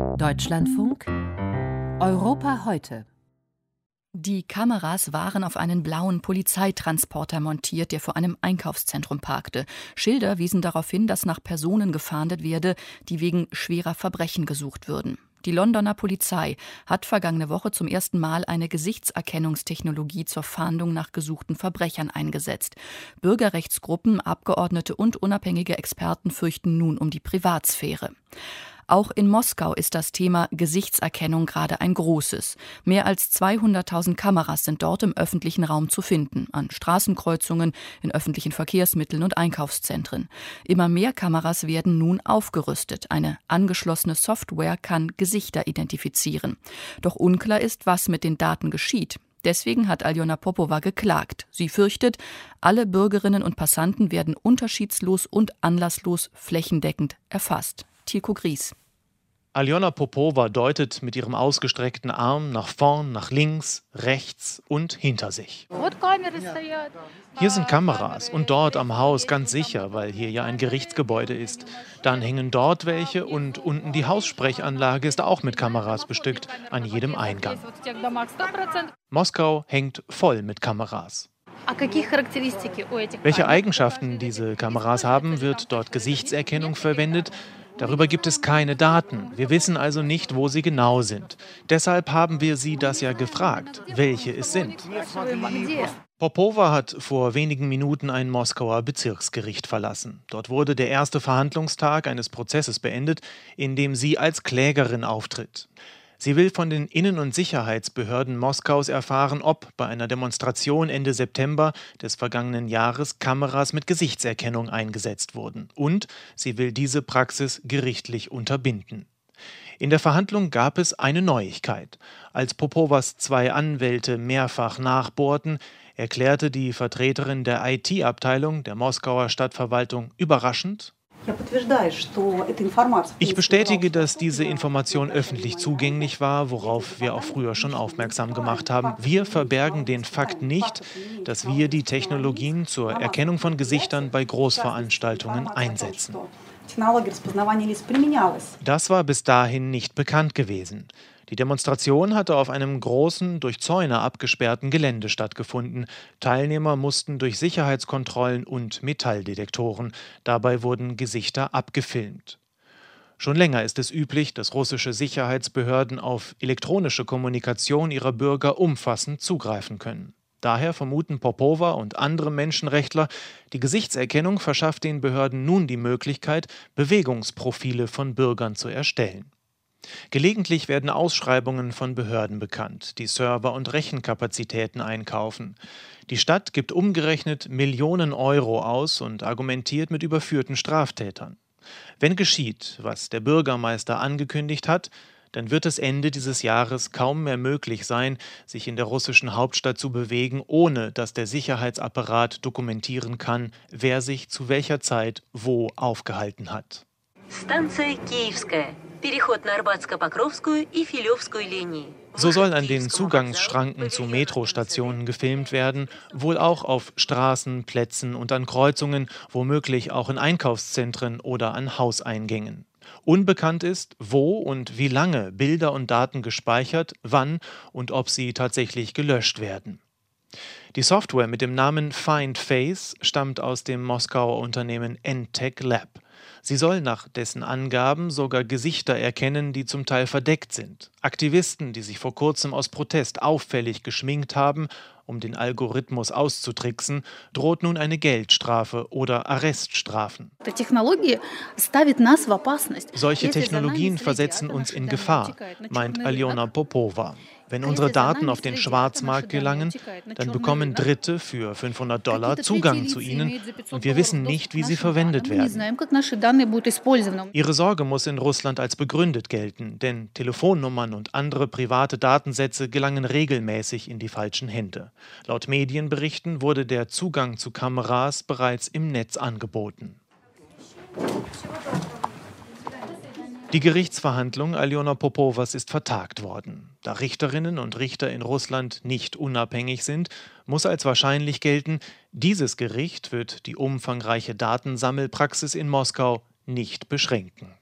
Deutschlandfunk Europa heute. Die Kameras waren auf einen blauen Polizeitransporter montiert, der vor einem Einkaufszentrum parkte. Schilder wiesen darauf hin, dass nach Personen gefahndet werde, die wegen schwerer Verbrechen gesucht würden. Die Londoner Polizei hat vergangene Woche zum ersten Mal eine Gesichtserkennungstechnologie zur Fahndung nach gesuchten Verbrechern eingesetzt. Bürgerrechtsgruppen, Abgeordnete und unabhängige Experten fürchten nun um die Privatsphäre. Auch in Moskau ist das Thema Gesichtserkennung gerade ein großes. Mehr als 200.000 Kameras sind dort im öffentlichen Raum zu finden, an Straßenkreuzungen, in öffentlichen Verkehrsmitteln und Einkaufszentren. Immer mehr Kameras werden nun aufgerüstet. Eine angeschlossene Software kann Gesichter identifizieren. Doch unklar ist, was mit den Daten geschieht. Deswegen hat Aljona Popova geklagt. Sie fürchtet, alle Bürgerinnen und Passanten werden unterschiedslos und anlasslos flächendeckend erfasst. Tilko Gries. Aljona Popova deutet mit ihrem ausgestreckten Arm nach vorn, nach links, rechts und hinter sich. Hier sind Kameras und dort am Haus ganz sicher, weil hier ja ein Gerichtsgebäude ist. Dann hängen dort welche und unten die Haussprechanlage ist auch mit Kameras bestückt, an jedem Eingang. Moskau hängt voll mit Kameras. Welche Eigenschaften diese Kameras haben, wird dort Gesichtserkennung verwendet. Darüber gibt es keine Daten. Wir wissen also nicht, wo sie genau sind. Deshalb haben wir sie das ja gefragt, welche es sind. Popova hat vor wenigen Minuten ein Moskauer Bezirksgericht verlassen. Dort wurde der erste Verhandlungstag eines Prozesses beendet, in dem sie als Klägerin auftritt. Sie will von den Innen- und Sicherheitsbehörden Moskaus erfahren, ob bei einer Demonstration Ende September des vergangenen Jahres Kameras mit Gesichtserkennung eingesetzt wurden. Und sie will diese Praxis gerichtlich unterbinden. In der Verhandlung gab es eine Neuigkeit. Als Popovas zwei Anwälte mehrfach nachbohrten, erklärte die Vertreterin der IT-Abteilung der Moskauer Stadtverwaltung überraschend: Ich bestätige, dass diese Information öffentlich zugänglich war, worauf wir auch früher schon aufmerksam gemacht haben. Wir verbergen den Fakt nicht, dass wir die Technologien zur Erkennung von Gesichtern bei Großveranstaltungen einsetzen. Das war bis dahin nicht bekannt gewesen. Die Demonstration hatte auf einem großen, durch Zäune abgesperrten Gelände stattgefunden. Teilnehmer mussten durch Sicherheitskontrollen und Metalldetektoren. Dabei wurden Gesichter abgefilmt. Schon länger ist es üblich, dass russische Sicherheitsbehörden auf elektronische Kommunikation ihrer Bürger umfassend zugreifen können. Daher vermuten Popova und andere Menschenrechtler, die Gesichtserkennung verschafft den Behörden nun die Möglichkeit, Bewegungsprofile von Bürgern zu erstellen. Gelegentlich werden Ausschreibungen von Behörden bekannt, die Server- und Rechenkapazitäten einkaufen. Die Stadt gibt umgerechnet Millionen Euro aus und argumentiert mit überführten Straftätern. Wenn geschieht, was der Bürgermeister angekündigt hat, dann wird es Ende dieses Jahres kaum mehr möglich sein, sich in der russischen Hauptstadt zu bewegen, ohne dass der Sicherheitsapparat dokumentieren kann, wer sich zu welcher Zeit wo aufgehalten hat. So soll an den Zugangsschranken zu Metrostationen gefilmt werden, wohl auch auf Straßen, Plätzen und an Kreuzungen, womöglich auch in Einkaufszentren oder an Hauseingängen. Unbekannt ist, wo und wie lange Bilder und Daten gespeichert, wann und ob sie tatsächlich gelöscht werden. Die Software mit dem Namen Find Face stammt aus dem Moskauer Unternehmen N-Tech Lab. Sie soll nach dessen Angaben sogar Gesichter erkennen, die zum Teil verdeckt sind. Aktivisten, die sich vor kurzem aus Protest auffällig geschminkt haben, um den Algorithmus auszutricksen, droht nun eine Geldstrafe oder Arreststrafen. Solche Technologien versetzen uns in Gefahr, meint Aljona Popova. Wenn unsere Daten auf den Schwarzmarkt gelangen, dann bekommen Dritte für $500 Zugang zu ihnen und wir wissen nicht, wie sie verwendet werden. Ihre Sorge muss in Russland als begründet gelten, denn Telefonnummern und andere private Datensätze gelangen regelmäßig in die falschen Hände. Laut Medienberichten wurde der Zugang zu Kameras bereits im Netz angeboten. Die Gerichtsverhandlung Aljona Popovas ist vertagt worden. Da Richterinnen und Richter in Russland nicht unabhängig sind, muss als wahrscheinlich gelten, dieses Gericht wird die umfangreiche Datensammelpraxis in Moskau nicht beschränken.